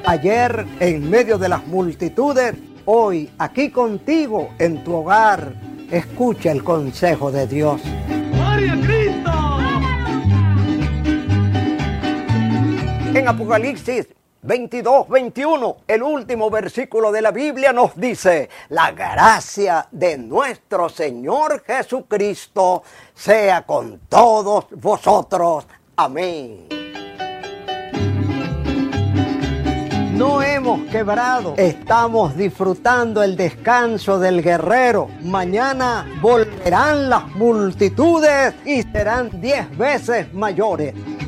ayer en medio de las multitudes, hoy aquí contigo en tu hogar. Escucha el consejo de Dios. ¡Gloria a Cristo! En Apocalipsis 22:21, el último versículo de la Biblia nos dice: la gracia de nuestro Señor Jesucristo sea con todos vosotros. Amén. No hemos quebrado, estamos disfrutando el descanso del guerrero. Mañana volverán las multitudes y serán 10 veces mayores.